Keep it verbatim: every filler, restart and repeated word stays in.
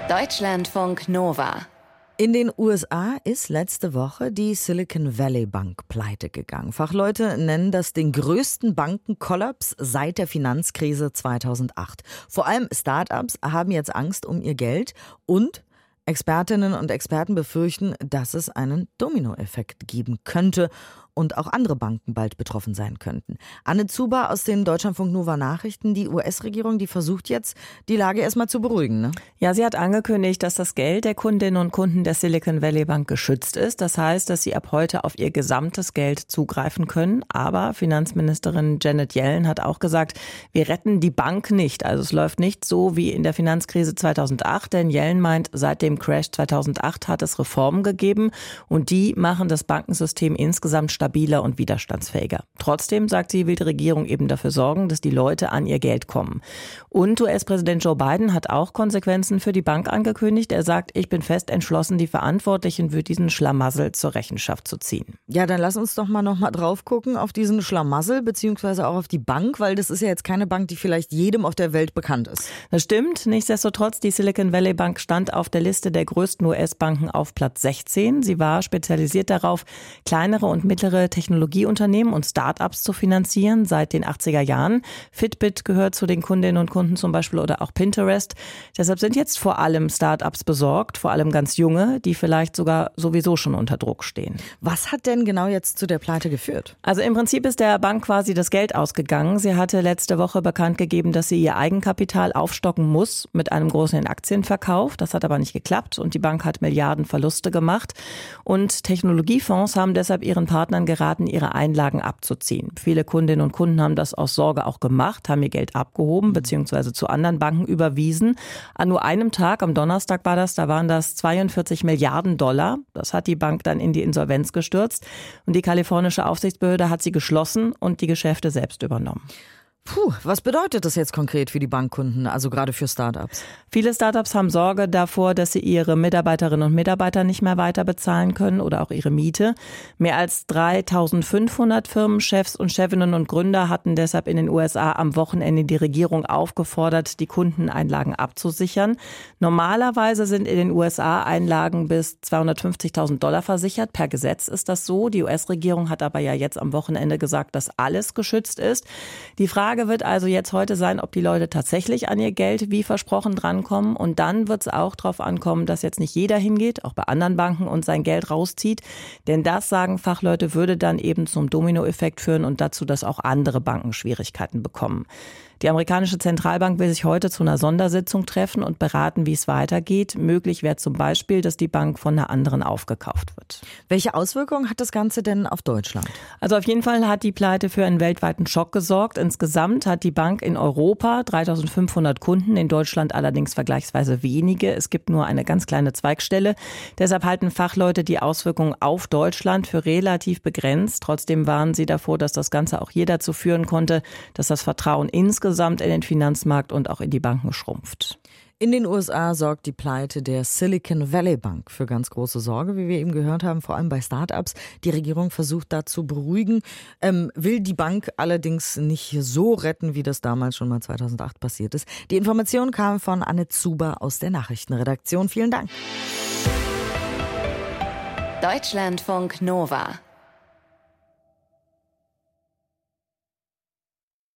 Deutschlandfunk Nova. In den U S A ist letzte Woche die Silicon Valley Bank pleite gegangen. Fachleute nennen das den größten Bankenkollaps seit der Finanzkrise zweitausendacht. Vor allem Start-ups haben jetzt Angst um ihr Geld und Expertinnen und Experten befürchten, dass es einen Dominoeffekt geben könnte und auch andere Banken bald betroffen sein könnten. Anne Zuber aus den Deutschlandfunk Nova Nachrichten. Die U S-Regierung, die versucht jetzt, die Lage erstmal zu beruhigen, ne? Ja, sie hat angekündigt, dass das Geld der Kundinnen und Kunden der Silicon Valley Bank geschützt ist. Das heißt, dass sie ab heute auf ihr gesamtes Geld zugreifen können. Aber Finanzministerin Janet Yellen hat auch gesagt, wir retten die Bank nicht. Also es läuft nicht so wie in der Finanzkrise zweitausendacht. Denn Yellen meint, seit dem Crash zweitausendacht hat es Reformen gegeben. Und die machen das Bankensystem insgesamt stabiler und widerstandsfähiger. Trotzdem, sagt sie, will die Regierung eben dafür sorgen, dass die Leute an ihr Geld kommen. Und U S-Präsident Joe Biden hat auch Konsequenzen für die Bank angekündigt. Er sagt, ich bin fest entschlossen, die Verantwortlichen für diesen Schlamassel zur Rechenschaft zu ziehen. Ja, dann lass uns doch mal noch mal drauf gucken auf diesen Schlamassel beziehungsweise auch auf die Bank, weil das ist ja jetzt keine Bank, die vielleicht jedem auf der Welt bekannt ist. Das stimmt. Nichtsdestotrotz, die Silicon Valley Bank stand auf der Liste der größten U S-Banken auf Platz sechzehn. Sie war spezialisiert darauf, kleinere und mittlere Technologieunternehmen und Start-ups zu finanzieren seit den achtziger Jahren. Fitbit gehört zu den Kundinnen und Kunden zum Beispiel oder auch Pinterest. Deshalb sind jetzt vor allem Start-ups besorgt, vor allem ganz junge, die vielleicht sogar sowieso schon unter Druck stehen. Was hat denn genau jetzt zu der Pleite geführt? Also im Prinzip ist der Bank quasi das Geld ausgegangen. Sie hatte letzte Woche bekannt gegeben, dass sie ihr Eigenkapital aufstocken muss mit einem großen Aktienverkauf. Das hat aber nicht geklappt und die Bank hat Milliarden Verluste gemacht. Und Technologiefonds haben deshalb ihren Partnern geraten, ihre Einlagen abzuziehen. Viele Kundinnen und Kunden haben das aus Sorge auch gemacht, haben ihr Geld abgehoben bzw. zu anderen Banken überwiesen. An nur einem Tag, am Donnerstag war das, da waren das zweiundvierzig Milliarden Dollar. Das hat die Bank dann in die Insolvenz gestürzt. Und die kalifornische Aufsichtsbehörde hat sie geschlossen und die Geschäfte selbst übernommen. Puh, was bedeutet das jetzt konkret für die Bankkunden, also gerade für Startups? Viele Startups haben Sorge davor, dass sie ihre Mitarbeiterinnen und Mitarbeiter nicht mehr weiter bezahlen können oder auch ihre Miete. Mehr als dreitausendfünfhundert Firmenchefs und Chefinnen und Gründer hatten deshalb in den U S A am Wochenende die Regierung aufgefordert, die Kundeneinlagen abzusichern. Normalerweise sind in den U S A Einlagen bis zweihundertfünfzigtausend Dollar versichert. Per Gesetz ist das so. Die U S-Regierung hat aber ja jetzt am Wochenende gesagt, dass alles geschützt ist. Die Frage wird also jetzt heute sein, ob die Leute tatsächlich an ihr Geld wie versprochen drankommen. Und dann wird es auch darauf ankommen, dass jetzt nicht jeder hingeht, auch bei anderen Banken, und sein Geld rauszieht. Denn das, sagen Fachleute, würde dann eben zum Dominoeffekt führen und dazu, dass auch andere Banken Schwierigkeiten bekommen. Die amerikanische Zentralbank will sich heute zu einer Sondersitzung treffen und beraten, wie es weitergeht. Möglich wäre zum Beispiel, dass die Bank von einer anderen aufgekauft wird. Welche Auswirkungen hat das Ganze denn auf Deutschland? Also auf jeden Fall hat die Pleite für einen weltweiten Schock gesorgt. Insgesamt hat die Bank in Europa dreitausendfünfhundert Kunden, in Deutschland allerdings vergleichsweise wenige. Es gibt nur eine ganz kleine Zweigstelle. Deshalb halten Fachleute die Auswirkungen auf Deutschland für relativ begrenzt. Trotzdem warnen sie davor, dass das Ganze auch hier dazu führen konnte, dass das Vertrauen insgesamt Insgesamt in den Finanzmarkt und auch in die Banken schrumpft. In den U S A sorgt die Pleite der Silicon Valley Bank für ganz große Sorge, wie wir eben gehört haben, vor allem bei Startups. Die Regierung versucht da zu beruhigen, ähm, will die Bank allerdings nicht so retten, wie das damals schon mal zweitausendacht passiert ist. Die Information kam von Anne Zuber aus der Nachrichtenredaktion. Vielen Dank. Deutschlandfunk Nova.